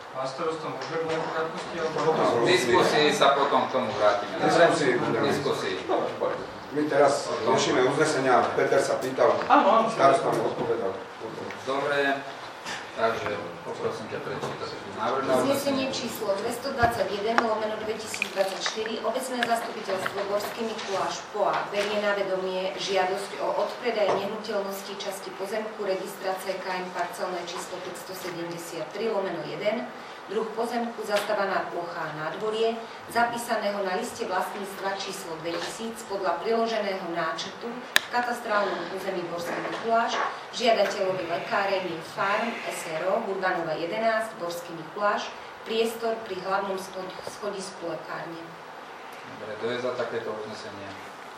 Pán starosta, môžeme v krátkosti? V diskusii sa potom k tomu vrátime. Diskusii. My teraz riešime uznesenia, Peter sa pýtal, starosta mi odpovedal. Dobre, takže poprosím ťa prečítať návrh na uznesenie číslo 221/2024 Obecné zastupiteľstvo Gorský Mikuláš POA berie na vedomie žiadosť o odpredaj nehnuteľnosti časti pozemku registra CKM parcelné číslo 573/1, druh pozemku zastávaná plocha nádvorie, zapísaného na liste vlastníctva číslo 2000 podľa priloženého náčrtu v katastrálnom území Gorský Mikuláš, žiadateľovi lekáreň Farm SRO, Burbanova 11, Gorský Mikuláš, priestor pri hlavnom schodisku lekárne. Dobre, kto je za takéto uznesenie?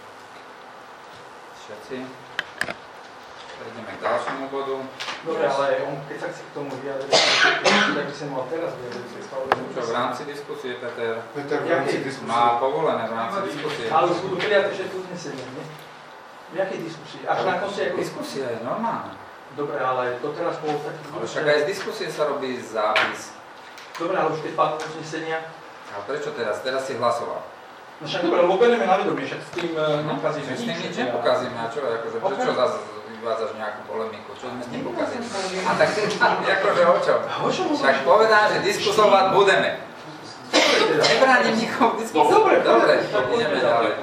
Všetci? Prejdeme k ďalšiemu bodu. Dobre, ale on, keď sa chce k tomu vyjadriť, tak by sa mal teraz vyjadriť. Čo v rámci diskusie, Peter? Peter v rámci diskusie. Má povolené v rámci diskusie. Ale už budú prijaté všetky uznesenia, nie? V jakej diskusii? Až na konci ako... Diskusia je normálna. Dobre, ale doteraz bol taký... Ale však aj z diskusie sa robí zápis. Dobre, ale už keď padlo uznesenia... A prečo teraz? Teraz si hlasoval. No však dobre, lebo berieme na vedomie, však s tým nepokazíme nič. S tým nič nepokazíme, a čo? Akože, prečo zase vyvádzaš nejakú polemiku? Čo sme s tým pokazili? A tak akože o čom? Však povedám, že diskusovať budeme. Nebránim nikomu diskusovať. Dobre, ideme ďalej.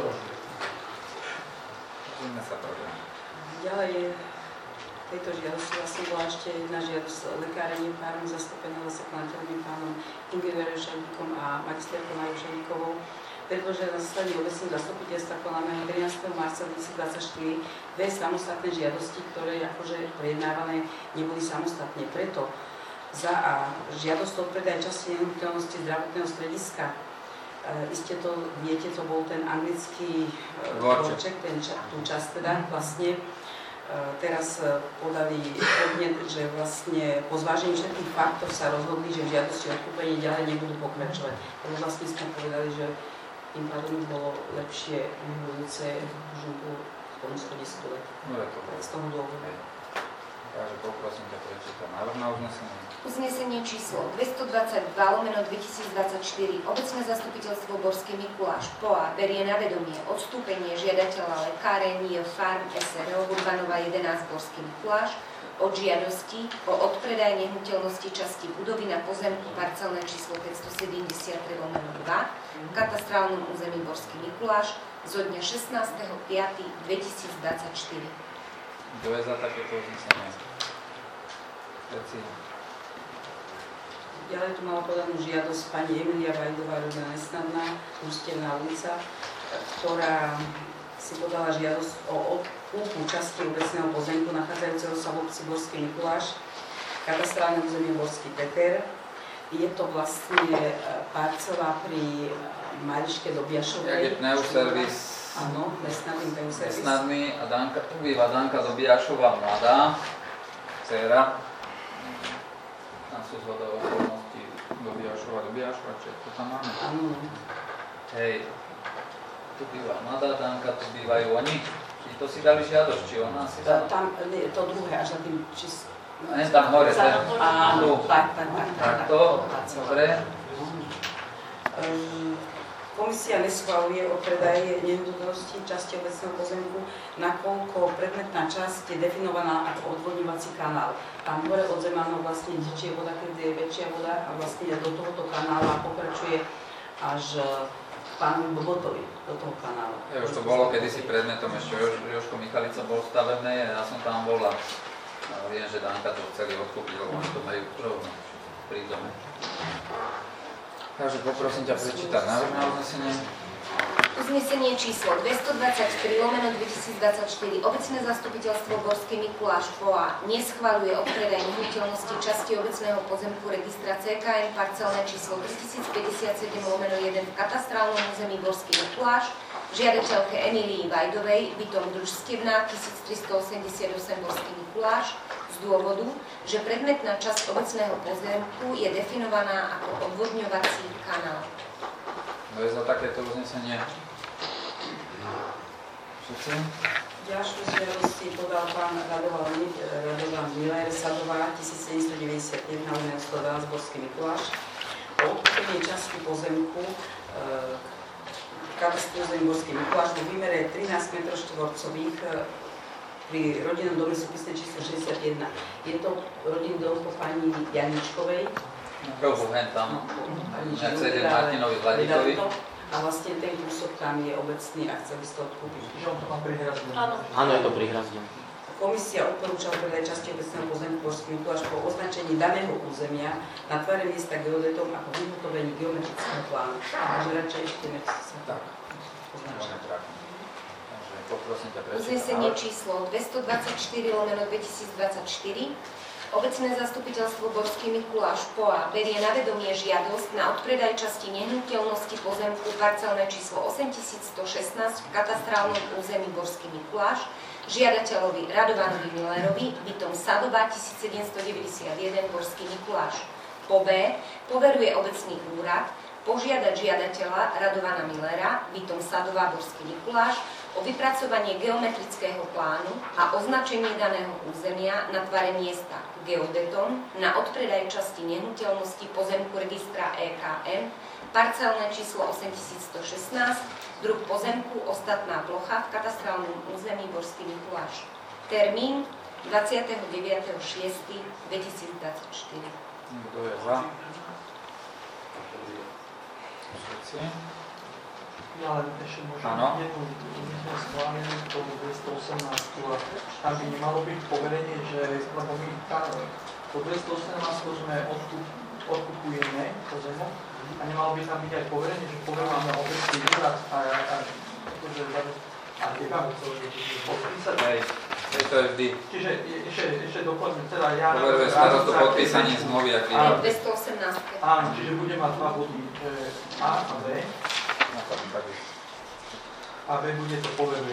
Ideme sa program. Ďalej v tejto žiadosti vlastne bola ešte jedna žiadosť lekárenie Farm zastúpeného zakladateľmi pánom Ingverom Šelíkom a magisterkou Majou Šelíkovou. Predložené na zasadení obecného zastupiteľstva konaného 13. marca 2024 dve samostatné žiadosti, ktoré akože prejednávané neboli samostatne. Preto za a žiadosť o predaj časti nehnuteľnosti zdravotného strediska. Iste to viete, to bol ten anglický dvorček, tú časť teda vlastne. Teraz podali podnet, že vlastne po zvážení všetkých faktov sa rozhodli, že v žiadosti o odkúpenie ďalej nebudú pokračovať. Lebo vlastne sme povedali, že tým pádom bolo lepšie vyhovujúce župu v tom schodisku. Z toho dôvodu. Takže poprosím ťa prečítať návrh na uznesenie. Uznesenie číslo 222/2024 Obecné zastupiteľstvo Gorský Mikuláš POA berie na vedomie odstúpenie žiadateľa lekáreň Farm SRO Burbanova 11 Gorský Mikuláš od žiadosti o odpredaj nehnuteľnosti časti budovy na pozemku parcelné číslo 573/2 v katastrálnom území Gorský Mikuláš zo dňa 16.5.2024. Kto je za takéto uznesenie? Všetci. Ďalej tu mala podanú žiadosť pani Emilia Vajdová, rodina Nesnadná, Ústevná ulica, ktorá si podala žiadosť o odkúpu časti obecného pozemku nachádzajúceho sa v obci Gorský Mikuláš, katastrálne územie Gorský Peter. Je to vlastne parcela pri Mariške Dobiašovej. Jak je pneuservis. Áno, Nesnadný pneuservis. Nesnadný a Danka, tu býva Danka Dobiašová mladá, dcera. Tam sú zhodové okolnosti Dobiašova, či to tam máme? Áno. Hej, tu býva mladá Danka, tu bývajú oni. Či to si dali žiadosť, či ona si dala? Tam, to druhé, až na tým číslo. Nie, tam hore, áno, tak. Takto, dobre. Komisia neschvaľuje o predaji nehnuteľnosti časti obecného pozemku, nakoľko predmetná časť je definovaná ako odvodňovací kanál. Tam hore od Zemanov vlastne tečie voda, keď je väčšia voda a vlastne do tohoto kanála pokračuje až k pánu Bobotovi, do toho kanála. Ja už to bolo kedysi predmetom, ešte Jožko Michalica bol v stavebnej a ja som tam bola. Viem, že Danka to chceli odkúpiť, lebo oni to majú rovno pri dome. Takže poprosím ťa prečítať návrh na uznesenie. Uznesenie číslo 223/2024 Obecné zastupiteľstvo Gorský Mikuláš POA neschvaľuje odpredaj nehnuteľnosti časti obecného pozemku registra CKM parcelné číslo 3057/1 v katastrálnom území Gorský Mikuláš žiadateľke Emílii Vajdovej bytom Družstevná 1388 Gorský Mikuláš z dôvodu, že predmetná časť obecného pozemku je definovaná ako odvodňovací kanál. Kto je za takéto uznesenie? Všetci? Ďalšiu žiadosť si podal pán Radovan Miller, Sadová, 1791/112 Borský Mikuláš, o odkúpenie časti pozemku katastru území Borský Mikuláš vo výmere 13 m2 pri rodinnom dome súpisné číslo 61. Je to rodinný dom po pani Janičkovej. Rohu hen tam, jak sedel Martinovi Vladíkovi. A vlastne ten kúsok tam je obecný a chcel by si to odkúpiť. Že on to má prihrazdené. Áno, je to prihrazdené. Komisia odporúčala predaj časti obecného pozemku Borský Mikuláš po označení daného územia na tvare miesta geodetom ako vyhotovení geometrického plánu. Takže radšej ešte nech sa tak označí. Poprosím ťa prečítať. Uznesenie číslo 224/2024. Obecné zastupiteľstvo Borský Mikuláš POA berie na vedomie žiadosť na odpredaj časti nehnuteľnosti pozemku parcelné číslo 8116 v katastrálnom území Borský Mikuláš žiadateľovi Radovanovi Millerovi, bytom Sadová 1791 Borský Mikuláš. Po B poveruje obecný úrad požiadať žiadateľa Radovana Millera, bytom Sadová Borský Mikuláš, o vypracovanie geometrického plánu a označenie daného územia na tvare miesta geodetom na odpredaj časti nehnuteľnosti pozemku registra EKM, parcelné číslo 8116, druh pozemku, ostatná plocha v katastrálnom území Borský Mikuláš. Termín 29.6.2024. Kto je za? Všetci? Ja len ešte možno jednu schválenie k tomu 218 a tam by nemalo byť poverenie, že lebo my po 218 sme odkupujeme pozemok a nemalo by tam byť aj poverenie, že poverujeme obecný úrad a podpísať. Hej, to je vždy. Čiže ešte doplňujem, teda ja... Poveruje starostu podpísaním zmluvy, ak Áno, 218. Áno, čiže bude mať dva body A a B. A B bude to poveruje.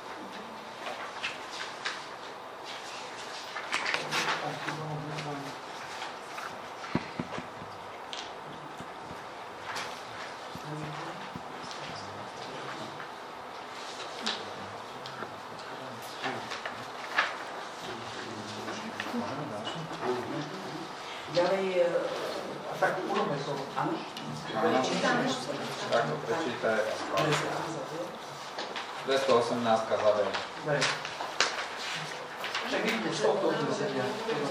Ďalej... Tak urobme to. Áno? Prečítame. Tak to prečítaj. 218 za B. Však vidíte, z tohto uznesenia.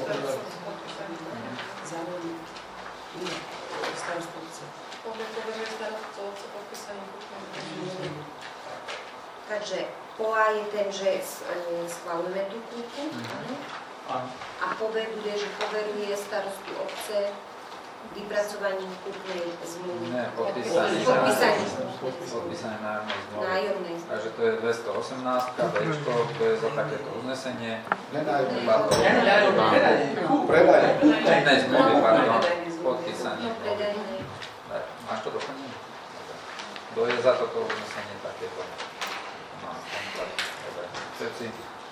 Zároveň... Nie, starostovce. Poveruje starostovce podpísaním kúpne. Takže POA je ten, že schvaľujeme tú kúpu, a poveruje, že poveruje starostu obce vypracovaním kúpnej zmluvy. Ne, podpísaním nájomnej zmluvy. Nájomnej. Takže to je 218, Bčko, to je za takéto uznesenie. Kúpnej zmluvy, pardon, podpísaním. Máš to doplnenie? Kto je za toto uznesenie takéto? Dobre, všetci.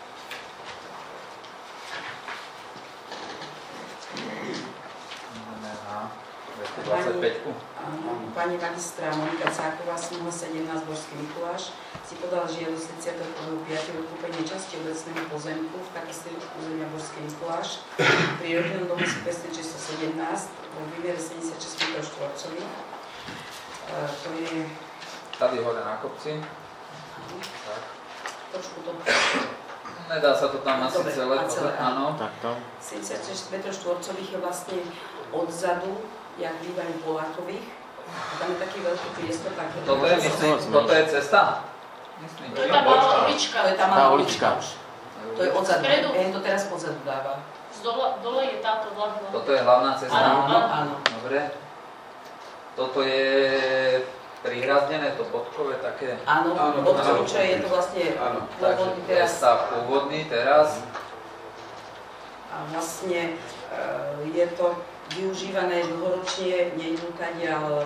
Ideme na 225. Pani magistra Monika Cáková, Smuha 17 Borský Mikuláš, si podala žiadosť 35. o kúpenie časti obecného pozemku v katastri územia Borský Mikuláš pri rodinnom dome súpisné číslo 17 vo výmere 76 m2. To je... Tady hore na kopci. Tak. Trošku to... Nedá sa to tam asi celé, áno. 76 m2 je vlastne odzadu, jak bývajú Polákových. A tam je taký veľký priestor. Toto je, myslím, toto je cesta? Myslím. To je tá malá ulička. To je tá malá ulička. To je odzadu. Ja to teraz odzadu dáva. Dole je táto hlavná. Toto je hlavná cesta? Áno. Dobre. Toto je prihrazdené, to bodkové také? Áno, čo je to vlastne pôvodný teraz. Takže stav pôvodný teraz. A vlastne je to využívané dlhoročne, nejdu kadiaľ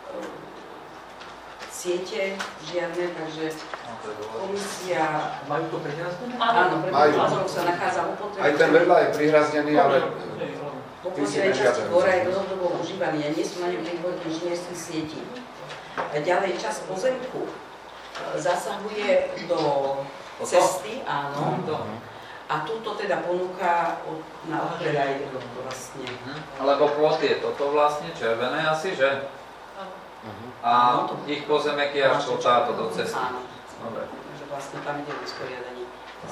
siete žiadne, takže komisia... Majú to prihrazdené? Áno, preto sa nachádza upotrebný. Aj ten vedľa je prihrazdený, ale... Po poslednej časti dvora je dlhodobo užívaný a nie sú na ňom príhodných inžinierských sietí. Ďalej časť pozemku zasahuje do cesty, áno. A túto teda ponúka na odpredaj vlastne. Lebo plot je toto vlastne, červené asi, že? A ich pozemek je až táto do cesty. Áno. Dobre. Takže vlastne tam ide o usporiadanie.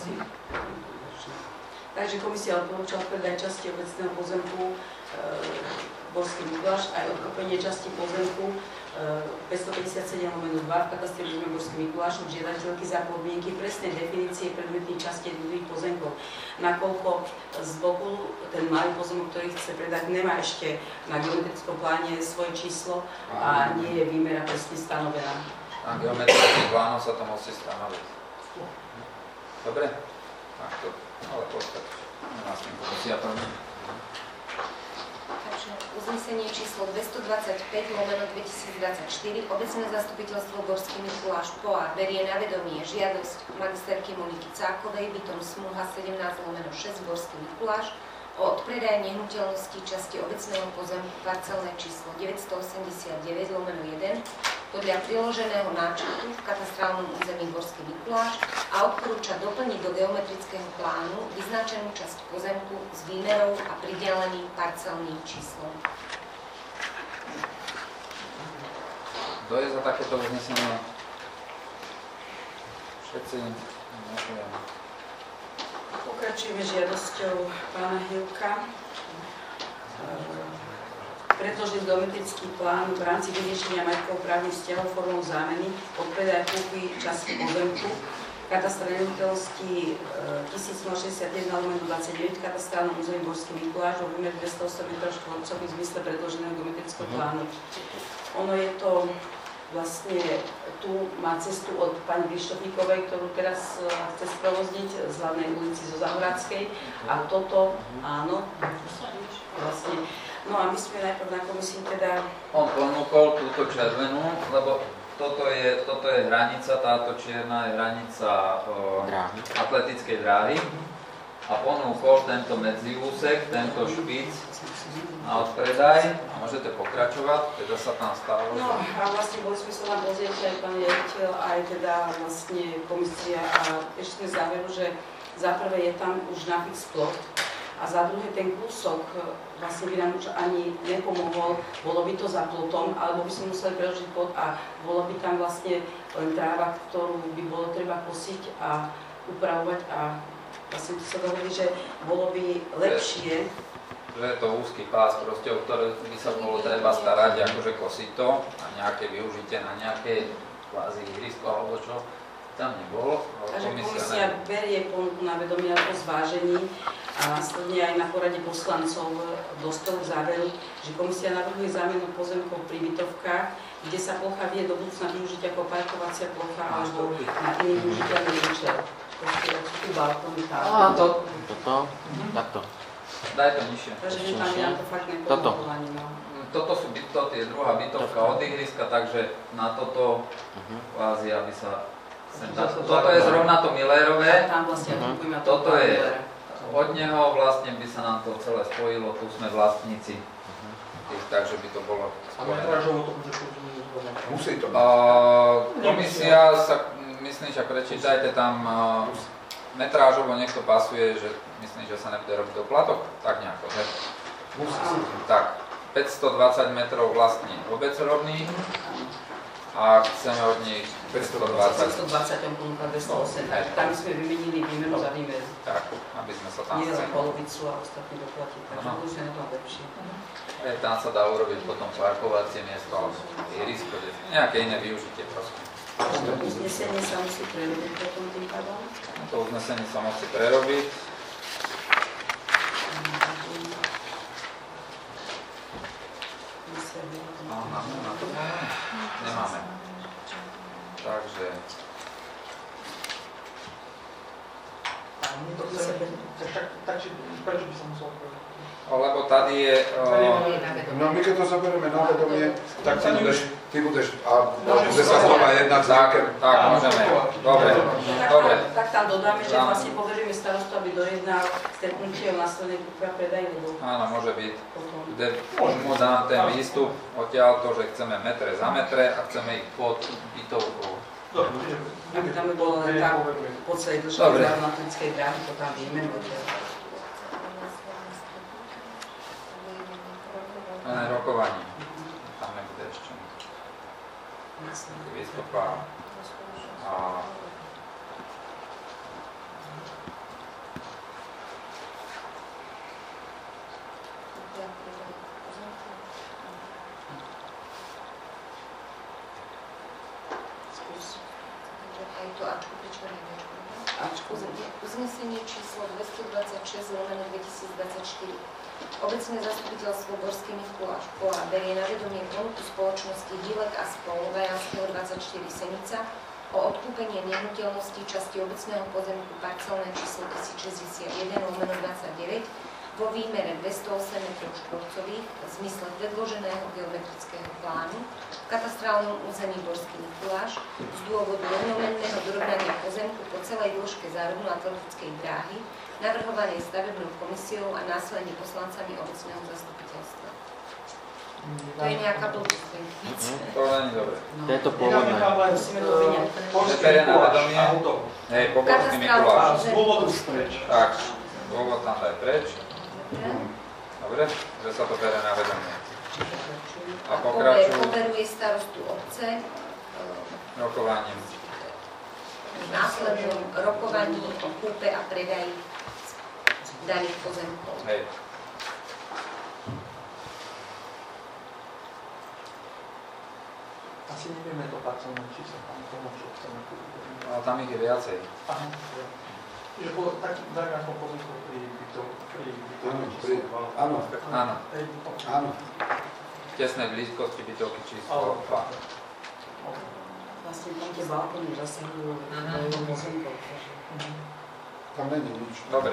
Takže komisia odporúča odpredaj časti obecného pozemku Borský Mikuláš aj odkúpenie časti pozemku 557/2 v katastri územia Borský Mikuláš od žiadateľky za podmienky presnej definície predmetných častí jednotlivých pozemkov. Nakoľko z boku ten malý pozemok, ktorý chce predať, nemá ešte na geometrickom pláne svoje číslo a nie je výmera presne stanovená. Na geometrických plánoch sa to musí stanoviť. Dobre? Tak to, ale postačí. Nemá s tým komisia problém. Takže uznesenie číslo 225/2024 obecné zastupiteľstvo Borský Mikuláš POA berie na vedomie žiadosť magisterky Moniky Cákovej, bytom Smuha 17/6 Borský Mikuláš o odpredaj nehnuteľností časti obecného pozemku parcelné číslo 989/1 podľa priloženého náčrtu v katastrálnom území Borský Mikuláš a odporúča doplniť do geometrického plánu vyznačenú časť pozemku s výmerou a prideleným parcelným číslom. Kto je za takéto uznesenie? Všetci? Neviem. Pokračujeme žiadosťou pána Hilka. Predložiť geometrický plán v rámci vyriešenia majetkovo-právnych vzťahov formou zámeny odpredaj kúpy časti pozemku katastra nehnuteľností 1061/29 katastrálnom území Borský Mikuláš vo výmere 208 m2 v zmysle predloženého geometrického plánu. Ono je to vlastne, tu má cestu od pani Vyštofníkovej, ktorú teraz chce sprovozniť z hlavnej ulici zo Zahoradskej. A toto, áno, vlastne. No a my sme najprv na komisii teda... On ponúkol túto červenú, lebo toto je hranica, táto čierna je hranica atletickej dráhy. A ponúkol tento medziúsek, tento špic na odpredaj. A môžete pokračovať, teda sa tam stalo. No a vlastne boli sme sa tam pozrieť aj pán riaditeľ, aj teda vlastne komisia a ešte sme záveru, že za prvé je tam už nafix plot a za druhé ten kúsok vlastne by nám už ani nepomohol, bolo by to za plotom, alebo by sme museli preložiť plot a bolo by tam vlastne len tráva, ktorú by bolo treba kosiť a upravovať a vlastne sa dohodli, že bolo by lepšie. Že je to úzky pás, proste, o ktoré by sa bolo treba starať, akože kosiť to a nejaké využitie na nejaké kvázi ihrisko alebo čo tam nebolo. Takže komisia berie ponuku na vedomie a po zvážení a následne aj na porade poslancov dostal k záveru, že komisia navrhuje zámenu pozemkov pri bytovkách, kde sa plocha vie do budúcna využiť ako parkovacia plocha alebo na iný využiteľný účel. Toto? Takto. Daj to nižšie. Takže tam je na to fakt nepomohovanie. Toto sú je druhá bytovka od ihriska, takže na toto kvázi, aby sa... Toto je zrovna to Millerové. Toto je od neho, vlastne by sa nám to celé spojilo, tu sme vlastníci. Takže by to bolo spojené. Musí to byť. Komisia sa, myslím, že prečítajte tam metrážovo, nech to pasuje, že myslím, že sa nebude robiť doplatok, tak nejako, že? Tak, 520 metrov vlastní obec rovný a chceme od nich 520. 520, on ponúka 208, takže tam sme vymenili výmenu za výmenu. Tak, aby sme sa tam... Nie za polovicu a ostatní doplatiť, takže už je na tom lepšie. Tam sa dá urobiť potom parkovacie miesto alebo ihrisko, nejaké iné využitie proste. Uznesenie sa musí prerobiť potom tým pádom? To uznesenie sa musí prerobiť. Nemáme. Takže... Takže prečo by som musel povedať? Lebo tady je... No my keď to zoberieme na vedomie, tak ty budeš a bude sa znova jednať záker. Tak, môžeme. Dobre. Tak tam dodáme, že vlastne poveríme starostu, aby dojednal stretnutie o následnej kúpe a predaji, lebo... Áno, môže byť. Kde mu dá ten výstup odtiaľ to, že chceme metre za metre a chceme ich pod bytovkou. Aby tam by bolo len tá po celej dĺžke zárodonatletickej dráhy, to tam vieme. Rokovanie. Tam nebude ešte. Výstupa a aj to Ačko pričlené. Uznesenie číslo 226/2024. Obecné zastupiteľstvo Borský Mikuláš Pola berie na vedomie ponuku spoločnosti Hillek a spol. Vajanského 24 Senica o odkúpenie nehnuteľnosti časti obecného pozemku parcelné číslo 1061/29 vo výmere 208 m2 v zmysle predloženého geometrického plánu v katastrálnom území Borský Mikuláš z dôvodu rovnomenného dorovnania pozemku po celej dĺžke zárodno-atletickej dráhy navrhovanej stavebnou komisiou a následne poslancami obecného zastupiteľstva. To je nejaká blbosť. to není dobre. To je to pôvodné. Musíme to vyňať. Neberie na vedomie. Hej, po Borský Mikuláš. Z dôvodu preč. Tak, dôvod tam daj preč. Dobre, že sa to berie na vedomie. A pokračujú Poveruje starostu obce rokovaním. následnom rokovaní o kúpe a predaji daných pozemkov. Hej. Asi nevieme to parcelné číslo, tam tomu, čo chceme kúpiť. No, tam ich je viacej. Aha, že bolo taký ako pozemku pri bytovke. Áno. Áno. Áno. V tesnej blízkosti bytovky číslo 2. Vlastne tam tie balkóny zasahujú do pozemkov. Tam není nič. Dobre.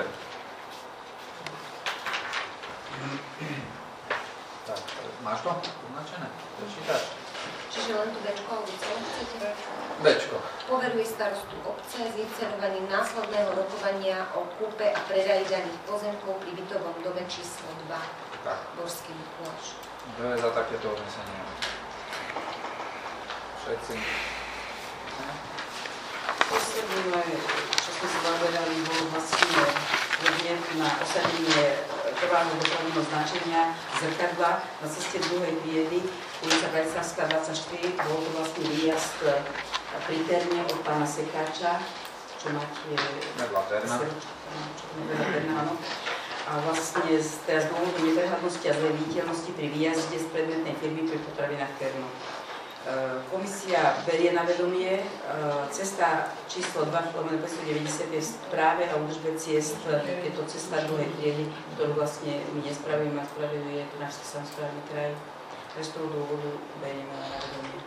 Tak, máš to označené? Prečítaš? Čiže len tu Bčko, alebo co chcete? Bčko. Poveruje starostu obce ziniciovaním následného rokovania o kúpe a predaji daných pozemkov pri bytovom dome číslo 2 Tak. Borský Mikuláš. Kto je za takéto odnesenie? Všetci. Posledné, čo sme sa zaoberali, bolo vlastne podnet na osadenie trvalého dopravného značenia zrkadla na ceste druhej triedy, ulica Gajsavská 24, bol to vlastne výjazd pri Terne od pána Sekáča, čo máte... Nebla Terna. Áno. A vlastne teraz z dôvodu neprehľadnosti a zlej viditeľnosti pri výjazde z predmetnej firmy pri potravinách Terno. Komisia berie na vedomie cesta číslo 2/590 je v správe a údržbe ciest, je to cesta druhej triedy, ktorú vlastne my nespravíme a spravuje náš samosprávny kraj. Z toho dôvodu berieme na vedomie.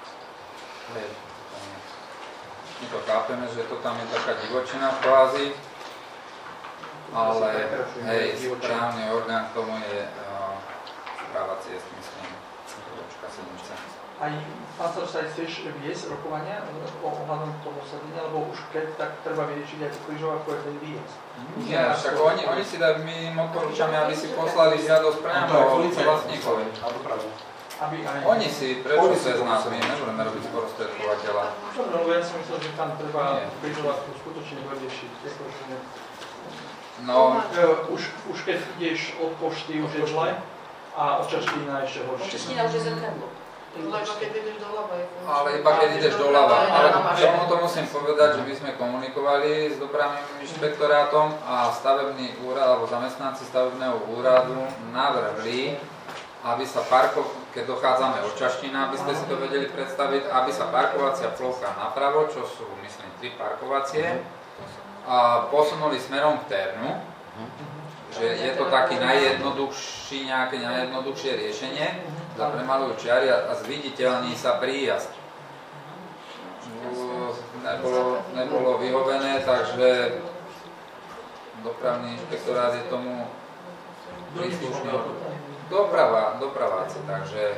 My to chápeme, že to tam je taká divočina kvázi, ale hej, správny orgán k tomu je správa ciest, myslím, Kočka Senice. Aj pán starosta aj chceš viesť rokovania ohľadom toho osadenia, lebo už keď, tak treba vyriešiť aj križovatku aj ten výjazd. Nie, však oni si dajú, my im odporúčame, aby si poslali žiadosť priamo od vlastníkovi. Oni si prečo cez nás, my nebudeme robiť sprostredkovateľa. Lebo ja som myslel, že tam treba križovatku skutočne vyriešiť. No, už keď ideš od pošty, už je zle a od Čaštína ešte horšie. Čaštína už je zrkadlo. Iba keď ideš doľava je funkčné. ale iba keď ideš doľava. Ale tomu to musím povedať, že my sme komunikovali s dopravným inšpektorátom a stavebný úrad, alebo zamestnanci stavebného úradu navrhli, aby sa keď dochádzame od Čaštína, aby ste si to vedeli predstaviť, aby sa parkovacia plocha napravo, čo sú, myslím, 3 parkovacie, a posunuli smerom k Ternu, že je to taký nejaké najjednoduchšie riešenie, zapremalujú čiary a zviditeľní sa príjazd. Nebolo vyhovené, takže dopravný inšpektorát je tomu príslušný. Dopraváci, takže...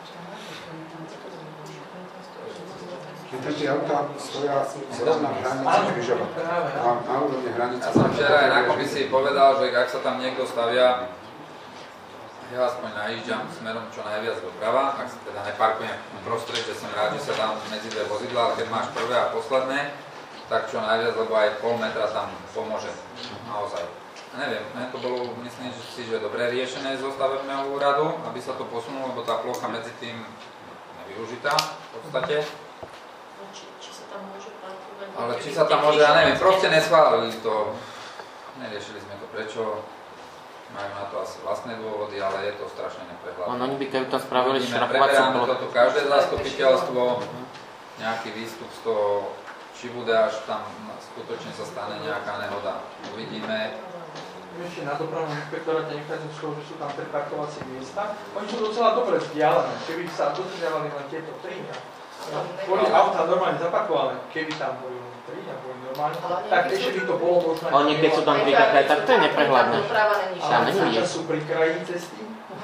Tie autá stoja zrovna v hranici križovatky. Na úrovni hranice. Ja som včera aj na komisii povedal, že ak sa tam niekto stavia Ja aspoň najížďam smerom čo najviac doprava, ak sa teda neparkujem prostred, že som rád, že sa dám medzi dve vozidlá, ale keď máš prvé a posledné, tak čo najviac, lebo aj pol metra tam pomôže. Naozaj. Neviem, to bolo, myslím si, že dobre riešené zo stavebného úradu, aby sa to posunulo, lebo tá plocha medzi tým nevyužitá v podstate. Či sa tam môže parkovať? Ale či sa tam môže, ja neviem, proste neschválili to. Neriešili sme to prečo. Majú na to asi vlastné dôvody, ale je to strašne neprehľadné. Oni by keby tam spravili šrafovacú Preberáme toto každé zastupiteľstvo, nejaký výstup z toho, či bude až tam skutočne sa stane nejaká nehoda. Uvidíme. Ešte na dopravnom inšpektoráte nechádzam skôr, že sú tam pre parkovacie miesta. Oni sú docela dobre vzdialené, keby sa dodržiavali len tieto 3. Boli auta normálne zaparkované, keby tam boli 3 a boli normálne, tak ešte by to bolo možno... Oni keď sú tam dve také, tak to je neprehľadné. Ale súčasť sú pri kraji cesty.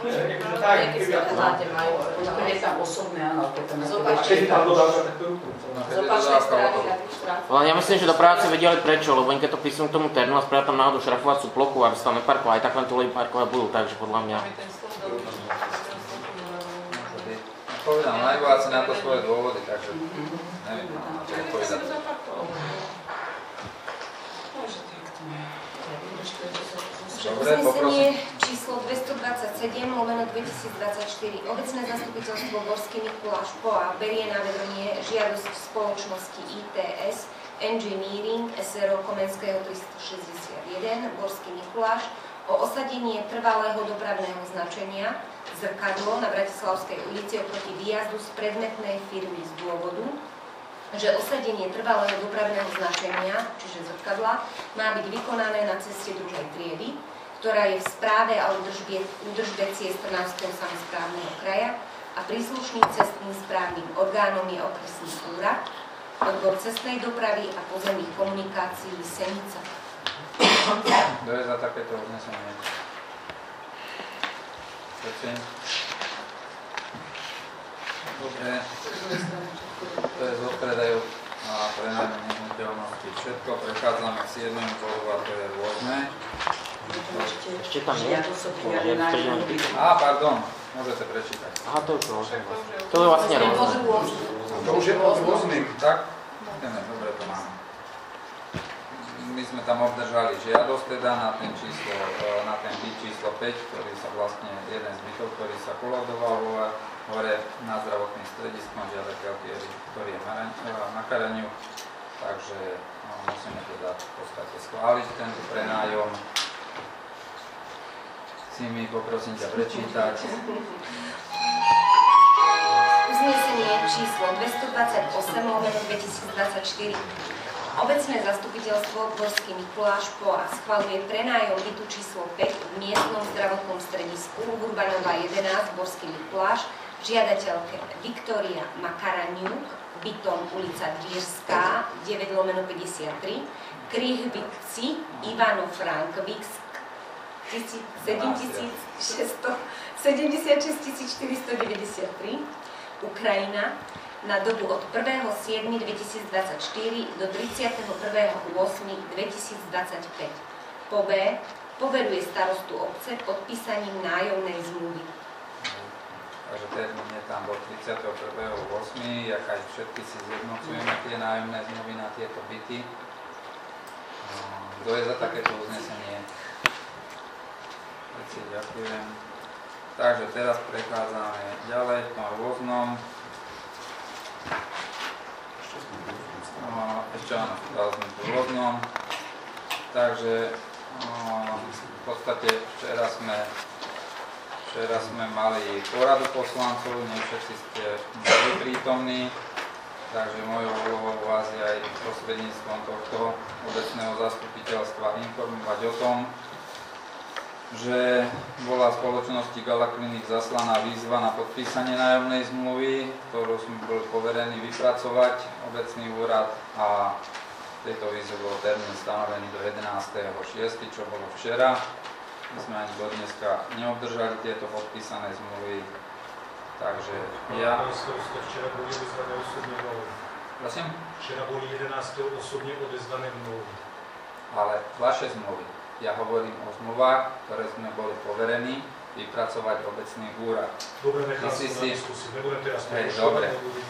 Je tam osobné, áno, keď tam keby tam dodávka, tak to ruku. Ale ja myslím, že dopravci vedeli prečo, lebo oni keď to písnu k tomu ternu a spravia tam náhodou šrafovacú plochu, aby sa tam neparkovali, aj tak len tu ľudí parkovať budú, takže podľa mňa... Povedám, majú asi na to svoje dôvody, takže neviem, čo povedať. Uznesenie číslo 227/2024. Obecné zastupiteľstvo Gorský Mikuláš POA berie na vedomie žiadosť spoločnosti ITS Engineering SRO Komenského 361 Gorský Mikuláš o osadenie trvalého dopravného značenia Zrkadlo na Bratislavskej ulici oproti výjazdu z predmetnej firmy z dôvodu, že osadenie trvalého dopravného značenia, čiže zrkadla, má byť vykonané na ceste druhej triedy, ktorá je v správe a údržbe ciest Trnavského samosprávneho kraja a príslušným cestným správnym orgánom je okresný úrad, odbor cestnej dopravy a pozemných komunikácií Senica. Kto je za takéto uznesenie? Dobre. To je zo predaju a prenajmu nehnuteľnosti. Všetko, prechádzame k 7. bodu a to je rôzne. Ešte tam je? Pardon, môžete prečítať. Aha, to už rôzne. To je vlastne rôzne. To už je pod rôznym. Tak? Dobre, to máme. My sme tam obdržali žiadosť teda na ten byt číslo 5, ktorý sa vlastne, jeden z bytov, ktorý sa kolaudoval hore na zdravotným stredisku, žiadateľky, ktorý je na Karaniu. Takže musíme teda v podstate schváliť tento prenájom. Si mi poprosím ťa prečítať. Uznesenie číslo 228/2024. Obecné zastupiteľstvo Gorský Mikuláš POA schvaľuje prenájom bytu číslo 5 v miestnom zdravotnom stredisku Urbanova 11 Gorský Mikuláš žiadateľke Viktória Makaraniuk, bytom ulica Dvírská 9/53, Krihvici Ivano Frankvix 76493, Ukrajina, na dobu od 1.7.2024 do 31.8.2025. Po B. Poveruje starostu obce podpísaním nájomnej zmluvy. Takže termín je tam do 31.8. Jak aj všetky si zjednocujeme tie nájomné zmluvy na tieto byty. Kto je za takéto uznesenie? Ďakujem. Takže teraz prechádzame ďalej v tom rôznom. Ešte áno, sme v rôznom. Takže v podstate včera sme mali poradu poslancov, nie všetci ste boli prítomní, takže mojou úlohou vás je aj prostredníctvom tohto obecného zastupiteľstva informovať o tom, že bola spoločnosti Gala Clinic zaslaná výzva na podpísanie nájomnej zmluvy, ktorú sme boli poverení vypracovať obecný úrad, a v tejto výzve bol termín stanovený do 11.6., čo bolo včera. My sme ani do dneska neobdržali tieto podpísané zmluvy, takže ja... Včera boli odezvané osobne mnou. Prosím? Včera boli 11. osobne odezvané mnou. Ale vaše zmluvy. Ja hovorím o zmluvách, ktoré sme boli poverení vypracovať obecný úrad. Dobre, nechám si na diskusiu, nebudem teraz dobre,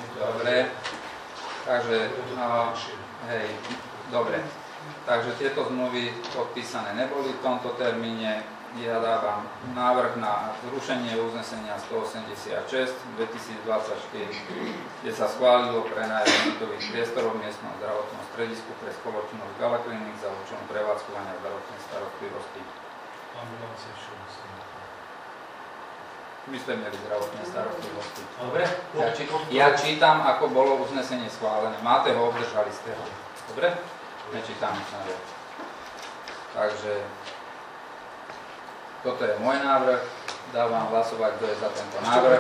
takže, hej, dobre. Takže tieto zmluvy podpísané neboli v tomto termíne. Ja dávam návrh na zrušenie uznesenia 186 2024, kde sa schválilo prenájom bytových priestorov v miestnom zdravotnom stredisku pre spoločnosť Gala Clinic za účelom prevádzkovania zdravotnej starostlivosti. Ambulancie všeobecné. My sme mieli zdravotné starostlivosti. Dobre. Ja čítam, ako bolo uznesenie schválené. Máte ho, obdržali ste ho. Dobre? Nečítam sa viac. Takže toto je môj návrh. Dávam hlasovať, kto je za tento návrh.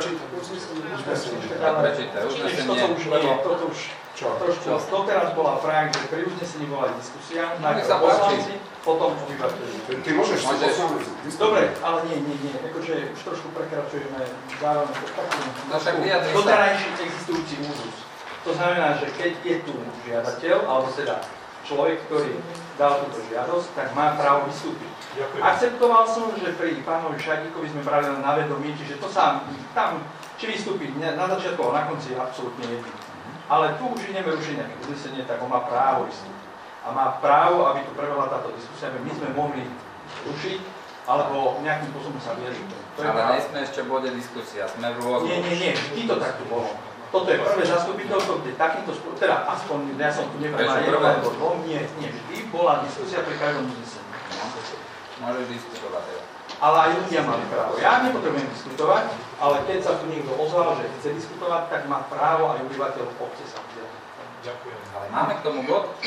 Prečítaj uznesenie. Toto už trošku doteraz bola prajem, že pri uznesení bola diskusia, najprv poslanci, potom obyvateľi. Ty môžeš si poslanec. Dobre, ale nie, akože už trošku prekračujeme zároveň doterajší existujúci úzus. To znamená, že keď je tu žiadateľ, alebo teda človek, ktorý dal túto žiadosť, tak má právo vystúpiť. Ďakujem. Akceptoval som, že pri pánovi Šadíkovi sme brali len na vedomie, čiže to sa tam, či vystúpiť na začiatku a na konci je absolútne jedno. Ale tu už ideme rušiť nejaké uznesenie, tak on má právo vystúpiť. A má právo, aby tu prebehla táto diskusia, aby my sme mohli rušiť, alebo nejakým spôsobom sa vyjadriť. Ale nejsme ešte v bode diskusia, sme v rôznom. Nie, vždy to takto bolo. Toto je prvé zastupiteľstvo, kde takýmto spôsobom, teda aspoň ja som tu nevedel na jednom alebo dvom, nie, vždy bola diskusia pri každom uznesení. Môžeš diskutovať. Ale aj ľudia mali právo. Ja nepotrebujem diskutovať, ale keď sa tu niekto ozval, že chce diskutovať, tak má právo aj obyvateľ obce sa vzdiať. Ďakujem. Ale máme k tomu bod?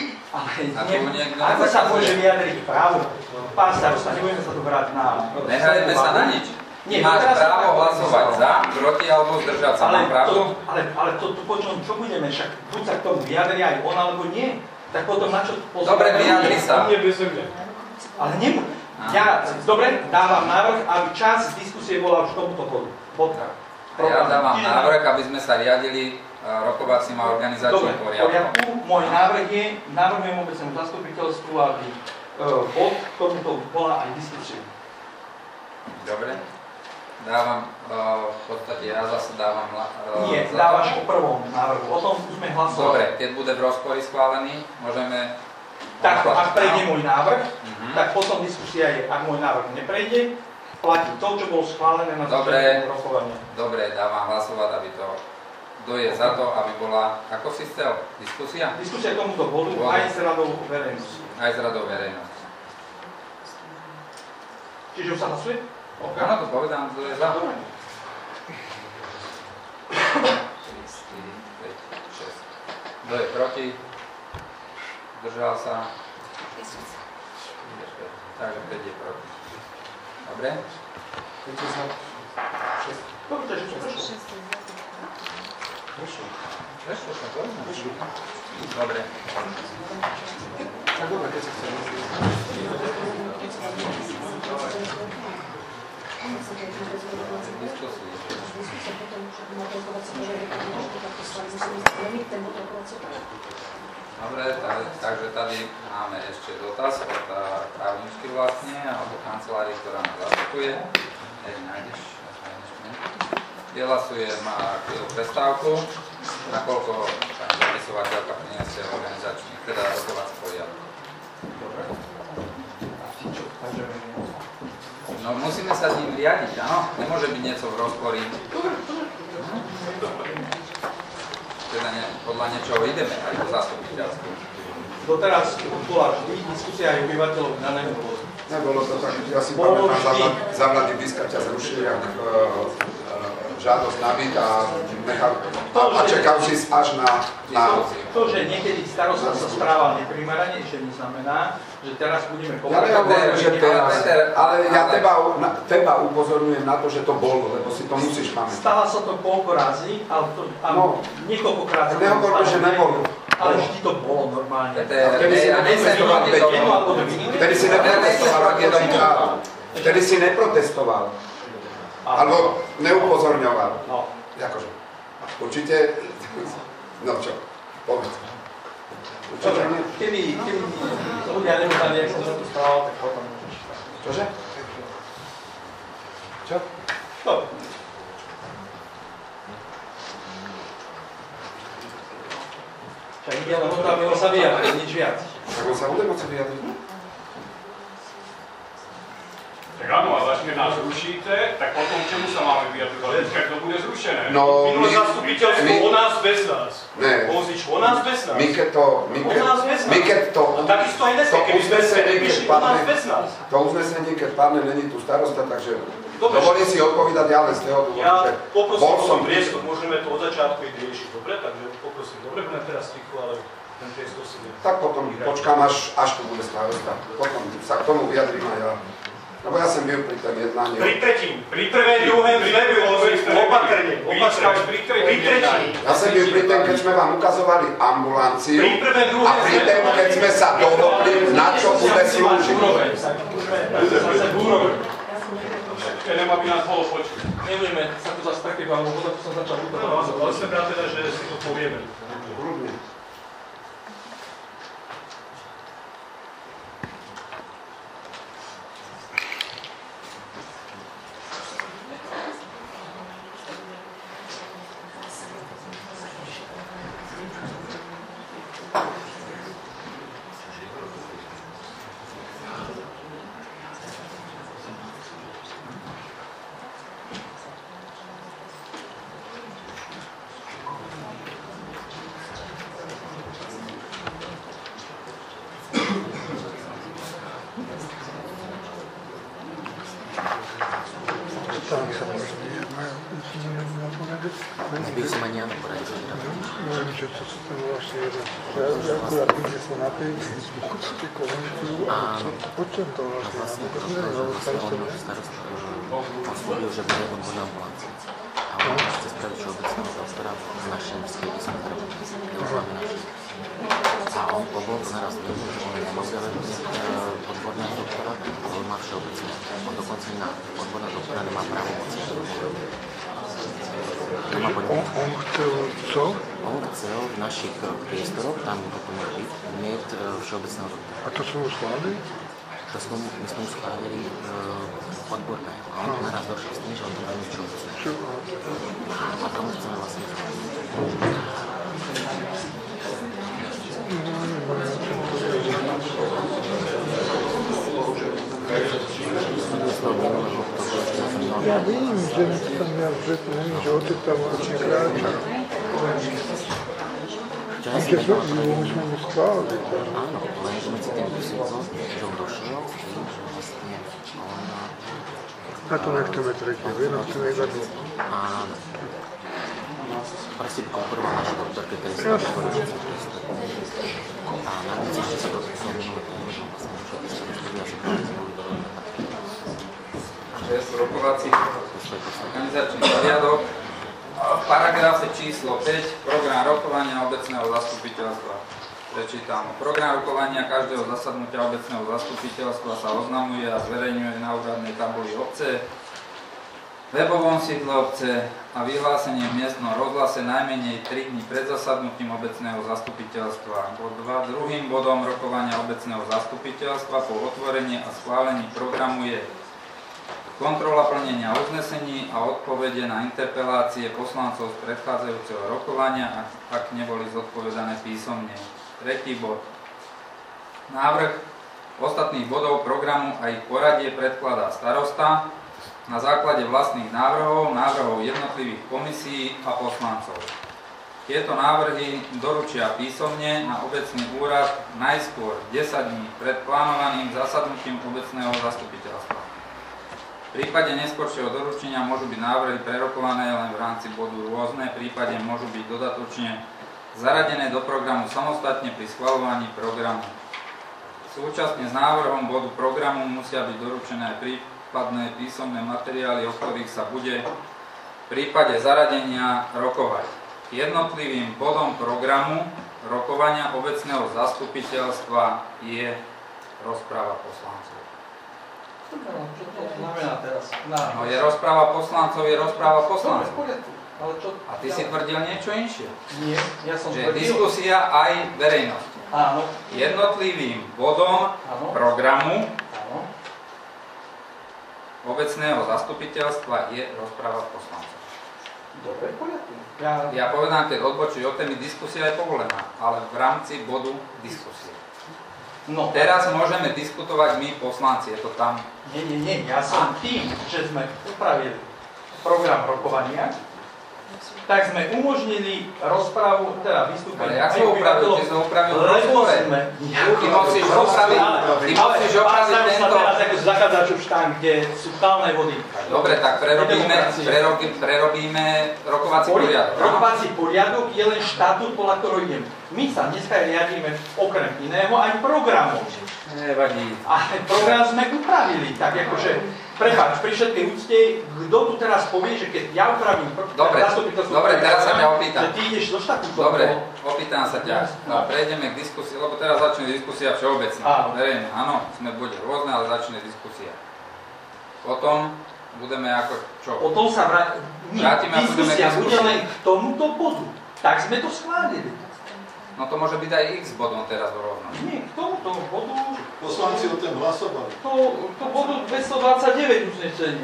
Ako sa môže vyjadriť právo? Pán starosta, nebudeme sa tu brať na... Nehajme sa na nič. Nie, máš právo hlasovať za, proti alebo zdržať sa. Mám pravdu? Ale to čo budeme, však buď sa k tomu vyjadri aj on alebo nie. Tak potom na čo pozrieme? Dobre, vyjadri sa. Ale nemôžem. Dobre, dávam návrh, aby časť diskusie bola už k tomuto bodu. Ja dávam návrh, aby sme sa riadili rokovacím a organizačným poriadkom. Môj návrh je, navrhujem obecnému zastupiteľstvu, aby bod k tomuto bola aj diskusia. Dobre. Dávam, v podstate ja zase dávam... Nie, dávaš o prvom návrhu, o tom už sme hlasovali. Dobre, keď bude v rozpori schválený, môžeme... Takto, ak prejde môj návrh, tak potom diskusia je, ak môj návrh neprejde, platí to, čo bolo schválené na začiatku rokovania. Dobre, dávam hlasovať, aby to... Kto je za to, aby bola... Ako si chcel? Diskusia? Diskusia k tomuto bodu aj s radou verejnosti. Aj s radou verejnosti. Čiže už sa hlasuje? Áno, to povedám, kto je za. 4, 5, 6. Kto je proti? Zdržal sa? Takže 5 je proti. Dobre? Dobre, takže čo prešlo? Prešlo sa to? Dobre. Tak dobre, keď sa chcem. Dobre, takže tady máme ešte dotaz od právničky vlastne, alebo kancelárie, ktorá nás zastupuje. Nájdeš. Vyhlasuje, má prestávku, nakoľko pani zapisovateľka priniesie organizačný, teda rokovací poriadok. Dobre. No musíme sa ním riadiť, áno? Nemôže byť niečo v rozpori. Teda podľa niečoho ideme, aj to zastupiteľstvo. Doteraz bola vždy diskusia aj obyvateľov na daného bodu. Nebolo to tak, ja si pamätám, za mladý Biska ťa zrušili žiadosť na byt a čakal si až na... To, že niekedy starosta sa správal neprimerane, ešte neznamená, že teraz budeme povedať. Ja nehovorím, že teraz, ale ja teba upozorňujem na to, že to bolo, lebo si to musíš pamätať. Stala sa to koľko razy, ale to niekoľkokrát sa to nehovorím, že nebolo. Ale vždy to bolo normálne. Vtedy si neprotestoval. Alebo neupozorňoval. No. Akože. Určite... No čo, povedz. Určite nie. Keby ľudia nevedali, jak som sa tu správal, tak potom môžeš. Čože? Čo? Dobre. Však ide len o to, aby on sa vyjadril, nič viac. Tak on sa bude môcť vyjadriť? Tak áno, ale až keď nás rušíte, tak potom k čemu sa máme vyjadrovať? Keď to bude zrušené. No, minulé zastupiteľstvo o nás bez nás. Ne. Vozič o nás bez nás. My keď to A takisto aj dneska, keby sme sa vyšli o nás bez nás. To uznesenie, keď padne, není tu starosta, takže Dobre, dovolím si odpovedať ja len z toho dôvodu, ja že poprosím bol o som tom priestor, môžeme to od začiatku ísť riešiť, dobre? Takže poprosím, dobre, budem teraz ticho, ale ten priestor si vie. tak potom počkám, až tu bude starosta. Potom sa k tomu vyjadrím aj ja. Lebo ja som byl pri tom jednání. Pri prvej, druhej, opatrne, pri tretím. Ja som byl pri tom, keď sme vám ukazovali ambulanciu Pri prvej, druhej, a pri tom, keď sme sa dohodli, na čo bude slúžiť. Keď nemá by nás bolo počuť. Nebudeme sa tu zase také vám, lebo to som začal utovať. Ale som rád teda, že si to povieme. Kľudne. Bych som ani áno poradil. Neviem, že to sú tam vlastne jeden. Ja akurát viem, že sa na Facebooku určite komentujú, ale o čom to vlastne? On slúbil, že bude odborná ambulancia. A on chce spraviť všeobecného doktora s našim strediskom zdravotníctva. A on pobol to naraz vedel, že on nemusel odborného doktora, ale on má všeobecné. On dokonca na odborného doktora nemá právomoci. On chcel co? On chcel v našich priestoroch, tam potom byť, mieť všeobecného doktora. A to sme mu schválili? My sme mu schválili odborné. A on naraz došiel s tým, že on to má nič všeobecné. A tomu chceme vlastne Ja vím, že tam ja nevím, že otec tam vlastne kráča. A keď sme mu schválili. Áno, lenže medzi tým vysvetlo, že on došiel s tým, že vlastne on... A to nechceme tretie, no chceme iba tu. Áno. Proste by konkuroval naši doktorke, ktorý sa vytvoril za prístup. A navíc ešte sa to minulé tému, že on vlastne došiel k štúdia, že to nezvolili do že sú rokovací organizačný poriadok. V paragrafe číslo 5 program rokovania obecného zastupiteľstva. Prečítam. Program rokovania každého zasadnutia obecného zastupiteľstva sa oznamuje a zverejňuje na úradnej tabuli obce, webovom sídle obce a vyhlásenie v miestnom rozhlase najmenej 3 dní pred zasadnutím obecného zastupiteľstva. Bod 2. Druhým bodom rokovania obecného zastupiteľstva po otvorení a schválení programu je kontrola plnenia uznesení a odpovede na interpelácie poslancov z predchádzajúceho rokovania, ak neboli zodpovedané písomne. Tretí bod. Návrh ostatných bodov programu a ich poradie predkladá starosta na základe vlastných návrhov jednotlivých komisí a poslancov. Tieto návrhy doručia písomne na obecný úrad najskôr 10 dní pred plánovaným zasadnutím obecného zastupiteľstva. V prípade neskoršieho doručenia môžu byť návrhy prerokované len v rámci bodu rôzne, v prípade môžu byť dodatočne zaradené do programu samostatne pri schvaľovaní programu. Súčasne s návrhom bodu programu musia byť doručené prípadné písomné materiály, o ktorých sa bude v prípade zaradenia rokovať. Jednotlivým bodom programu rokovania obecného zastupiteľstva je rozpráva poslancov. Čo to znamená teraz? No je rozpráva poslancov, je rozpráva poslancov. Ale čo? A ty si tvrdil niečo inšie. Nie, ja som že tvrdil. diskusia aj verejnosť. Áno. Jednotlivým bodom Áno. programu Áno. obecného zastupiteľstva je rozpráva poslancov. Dobre, v poriadku. Ja povedám, keď odbočí o témy, diskusia je povolená, ale v rámci bodu diskusie. No. Teraz môžeme diskutovať my poslanci, je to tam. Nie, ja som tým, že sme upravili program rokovania, tak sme umožnili rozprávu, teda vystúpenie. Ale jak sme upravili? Ty sme upravili v rozpore. Ty musíš opraviť tento... teraz ako zachádzačov štán, kde sú kalné vody. Dobre, tak prerobíme rokovací poriadok. Rokovací poriadok je len štatút, podľa ktorého ideme. My sa dneska riadíme okrem iného aj programom. Nevadí. A program sme upravili, tak akože, prepáč, pri všetkej úcte, kto tu teraz povie, že keď ja upravím zastupiteľstvo... Dobre, teraz sa ťa opýtam. Že ty ideš do štatútu. Dobre, opýtam sa ťa. No, prejdeme k diskusii, lebo teraz začne diskusia všeobecná. Verejne, áno, sme bude rôzne, ale začne diskusia. Potom budeme ako čo? Potom sa vrátime. Diskusia bude len k tomuto bodu. Tak sme to schválili. No to môže byť aj x bodom teraz rovno. Nie, k tomuto bodu... Poslanci o tom hlasovali. To bodu 229 uznesenie.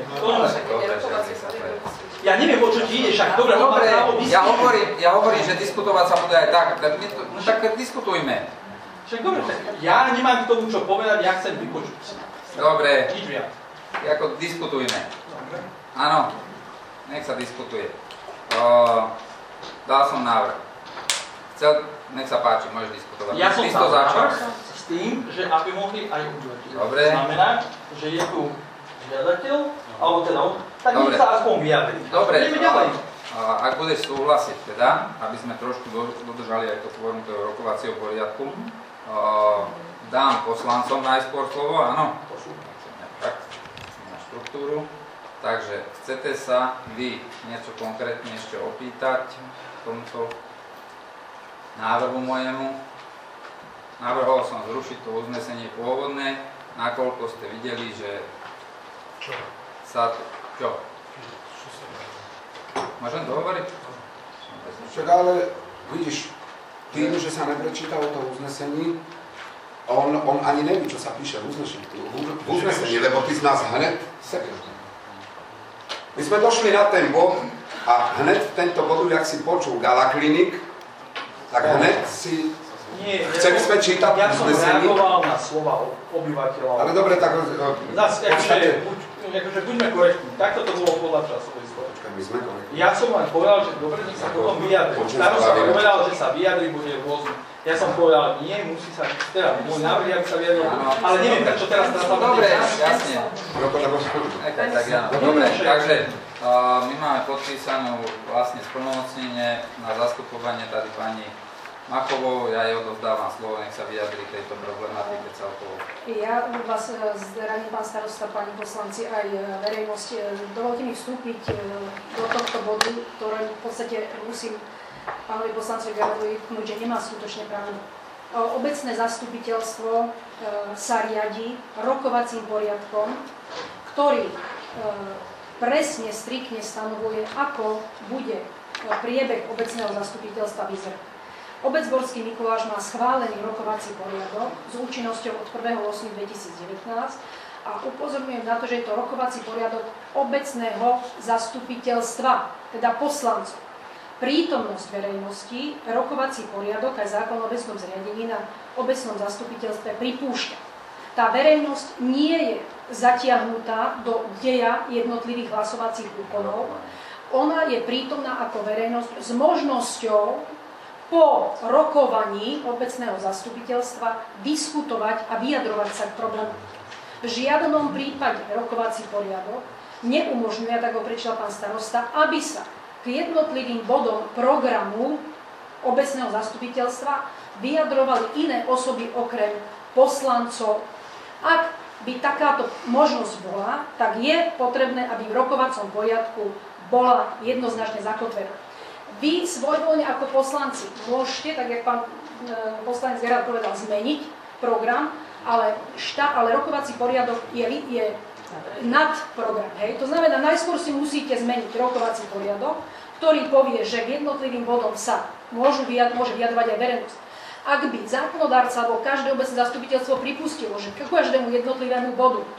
Ja neviem, o čo ti ideš, však dobre, ja hovorím, že diskutovať sa bude aj tak. Tak diskutujme. Však dobre, ja nemám k tomu čo povedať, ja chcem vypočuť. Dobre, nič viac. Ako diskutujme. Áno, nech sa diskutuje. Dal som návrh. Nech sa páči, môžeš diskutovať. Ja som sa začal s tým, že aby mohli aj obyvateľi. Dobre. Znamená, že je tu žiadateľ, alebo teda on, tak nech sa aspoň vyjadri. Dobre, ideme ďalej. Ak budeš súhlasiť teda, aby sme trošku dodržali aj to kvorum toho rokovacieho poriadku, dám poslancom najskôr slovo, áno? Tak, na štruktúru. Takže chcete sa vy niečo konkrétne ešte opýtať k tomuto návrhu mojemu? Navrhol som zrušiť to uznesenie pôvodné, nakoľko ste videli, že sa... Čo? Môžem to hovoriť? Však ale vidíš, tým, že sa neprečítalo to uznesení, on ani neví, čo sa píše v uznesení, lebo ty z nás hned sekneš. My sme došli na ten bod a hned tento bod, jak si počul Gala Klinik, tak hned si... Chceli sme čítať uznesení. Ja som reagoval na slova obyvateľov. Ale dobre, tak... Akože buďme korektní. Takto to bolo podľa časovej skôr. My sme korektní. Ja som len povedal, že dobre, nech sa potom vyjadri. Starosta povedal, že sa vyjadri, bude rôzne. Ja som povedal, nie, musí sa... Teda, môj návrh, aby sa vyjadril. Ale neviem, prečo teraz sa... Dobre, jasne. Dobre, takže my máme podpísanú vlastne splnomocnenie na zastupovanie tady pani Machovou, ja jej odovzdávam slovo, nech sa vyjadri tejto problematike celkovo. Ja vás zdravím, pán starosta, pani poslanci, aj verejnosť. Dovolte mi vstúpiť do tohto bodu, ktoré v podstate musím pánovi poslancovi Garovi vytknúť, že nemá skutočne pravdu. Obecné zastupiteľstvo sa riadi rokovacím poriadkom, ktorý presne, striktne stanovuje, ako bude priebeh obecného zastupiteľstva vyzerať. Obec Borský Mikuláš má schválený rokovací poriadok s účinnosťou od 1.8.2019 a upozorňujem na to, že je to rokovací poriadok obecného zastupiteľstva, teda poslancov. Prítomnosť verejnosti, rokovací poriadok aj zákon o obecnom zriadení na obecnom zastupiteľstve pripúšťa. Tá verejnosť nie je zatiahnutá do deja jednotlivých hlasovacích úkonov. Ona je prítomná ako verejnosť s možnosťou po rokovaní obecného zastupiteľstva diskutovať a vyjadrovať sa k problému. V žiadnom prípade rokovací poriadok neumožňuje, tak ho prečítal pán starosta, aby sa k jednotlivým bodom programu obecného zastupiteľstva vyjadrovali iné osoby okrem poslancov. Ak by takáto možnosť bola, tak je potrebné, aby v rokovacom poriadku bola jednoznačne zakotvená. Vy svojvoľne ako poslanci môžete, tak jak pán poslanec Gerard povedal, zmeniť program, ale rokovací poriadok je nad program. Hej? To znamená, najskôr si musíte zmeniť rokovací poriadok, ktorý povie, že k jednotlivým bodom sa môže vyjadrovať aj verejnosť. Ak by zákonodárca alebo každé obecné zastupiteľstvo pripustilo, že k každému jednotlivému bodu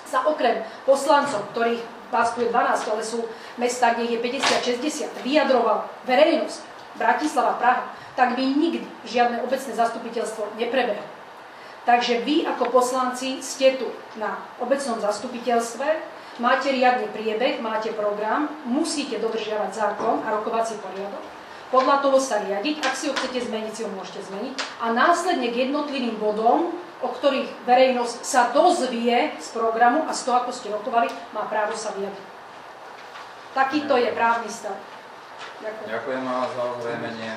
sa okrem poslancov, ktorých vás tu je 12, ale sú mestá, kde ich je 50-60, vyjadroval verejnosť, Bratislava, Praha, tak by nikdy žiadne obecné zastupiteľstvo neprebehlo. Takže vy ako poslanci ste tu na obecnom zastupiteľstve, máte riadny priebeh, máte program, musíte dodržiavať zákon a rokovací poriadok, podľa toho sa riadiť, ak si ho chcete zmeniť, si ho môžete zmeniť a následne k jednotlivým bodom, o ktorých verejnosť sa dozvie z programu a z toho, ako ste rokovali, má právo sa vyjadriť. Takýto je právny stav. Ďakujem. Ďakujem vám za ozrejmenie.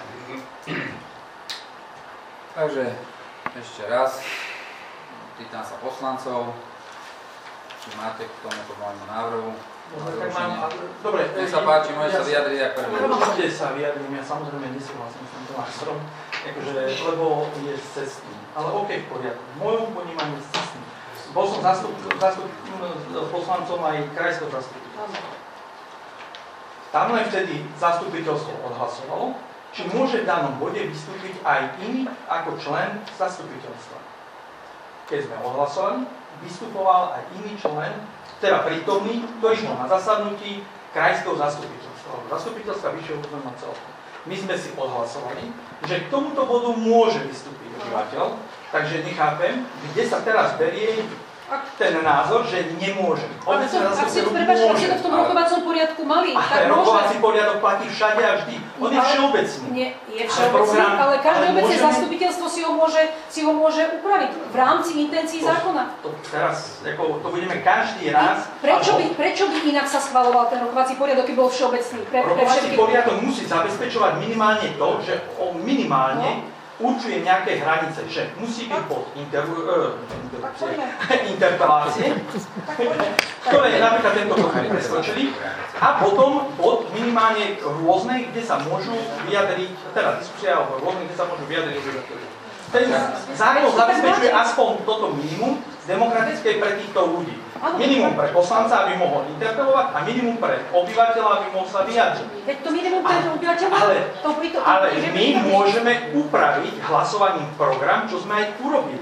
Takže ešte raz, pýtam sa poslancov, či máte k tomuto môjmu návrhu. Dobre, nech sa páči, môžete sa vyjadriť ako prvý. Určite sa vyjadrím, ja samozrejme nesúhlasím s týmto názorom, lebo je cestný. Ale OK, v poriadku. V mojom ponímaní je cestný. Bol som poslancom aj krajského zastupiteľstva. Tam len vtedy zastupiteľstvo odhlasovalo, či môže v danom bode vystúpiť aj iný ako člen zastupiteľstva. Keď sme odhlasovali, vystupoval aj iný člen, teda prítomný, ktorý bol na zasadnutí krajského zastupiteľstva, zastupiteľstva vyššieho územného celku. My sme si odhlasovali, že k tomuto bodu môže vystúpiť obyvateľ, takže nechápem, kde sa teraz berie ten názor, že nemôže. Ak ste to v tom rokovacom poriadku mali, tak môže. Rokovací poriadok platí všade a vždy. On je všeobecný. Nie, je všeobecný, ale každé obecné zastupiteľstvo si ho môže upraviť v rámci intencií zákona. Teraz to budeme každý raz. Prečo by inak sa schvaľoval ten rokovací poriadok, keď bol všeobecný? Rokovací poriadok musí zabezpečovať minimálne to, že on minimálne určuje nejaké hranice, že musí byť bod interpelácie, ktoré napríklad tento dokument preskočili, a potom bod minimálne rôznej, kde sa môžu vyjadriť, teda diskusia o rôznej, kde sa môžu vyjadriť. Ten zákon zabezpečuje aspoň toto minimum demokratické pre týchto ľudí. Minimum pre poslanca, aby mohol interpelovať, a minimum pre obyvateľa, aby mohol sa vyjadriť. Veď to minimum pre obyvateľa? Ale my môžeme upraviť hlasovaním program, čo sme aj urobili.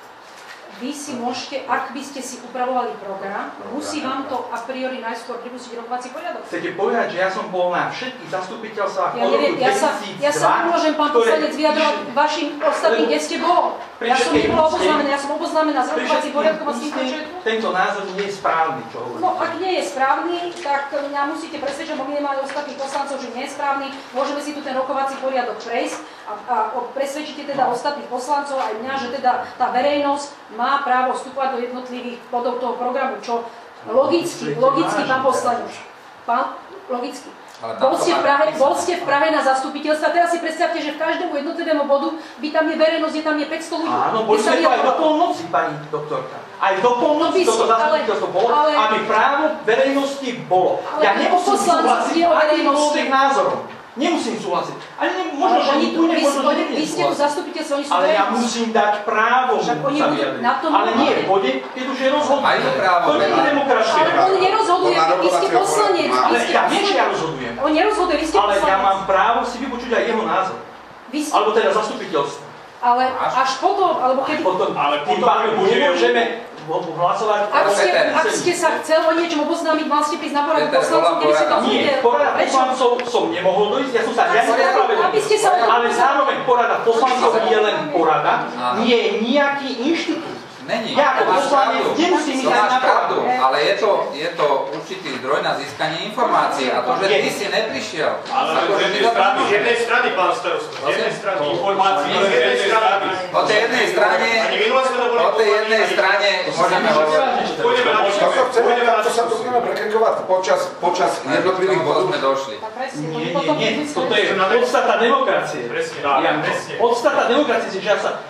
Vy si môžete, ak by ste si upravovali program, musí vám to a priori najskôr pripustiť rokovací poriadok. Chcete povedať, že ja som bol na všetkých zastupiteľstvách od roku 2002? Ja sa nemôžem, pán poslanec, vyjadrovať vašim ostatným, kde ste bol. Ja som nebola oboznámená, ja som oboznámená s rokovacím poriadkom a s týmto, čo je tu. Tento názor nie je správny, čo hovoríte. No, ak nie je správny, tak mňa musíte presvedčiť, že minimálne ostatných poslancov, že nie je správny. Môžeme si tu ten rokovací poriadok prejsť a presvedčíte teda ostatných poslancov aj mňa, že teda tá verejnosť má právo vstupovať do jednotlivých bodov toho programu, čo logicky, pán poslanec. Logicky. Bol ste v Prahe na zastupiteľstve a teraz si predstavte, že v každému jednotlivému bodu by tam je verejnosť, je tam je 500 ľudí. Áno, boli sme to aj do polnoci, pani doktorka. Aj do polnoci toto zastupiteľstvo bolo, aby právo verejnosti bolo. Ja nemusím súhlasiť akýmkoľvek názorom. Nemusím súhlasiť. Ani možno, že nikto možno, že vy ste tu zastupiteľstvo, oni sú ale ja musím dať právo sa vyjadriť. Ale nie v bode, keď už je rozhodnuté. Aj to právo. To nie je demokratické právo. Ale on nerozhoduje, vy ste poslanec. Ale ja viem, že ja rozhodujem. On nerozhoduje, vy ste poslanec. Ale ja mám právo si vypočuť aj jeho názor. Alebo teda zastupiteľstvo. Ale až potom, alebo kedy... Ale tým pádom nemôžeme hlasovať. Ak ste sa chcel o niečom oboznámiť, mal ste prísť na poradu poslancov, kedy ste to Nie, porada poslancov som nemohol dojsť, ja som sa nespravedlil. Ale zároveň porada poslancov je len porada, nie je nejaký inštitút. Není. Ja ako poslanec nemusím ísť na pravdu. Ale je to určitý zdroj na získanie informácií. A to, že ty si neprišiel. Ale z jednej strany, pán starosta, z jednej strany informácií, z jednej strany. O tej jednej strane môžeme hovoriť. To sa tu budeme prekrikovať počas jednotlivých bodov. sme došli. Nie. Toto je podstata demokracie. Podstata demokracie, že ja sa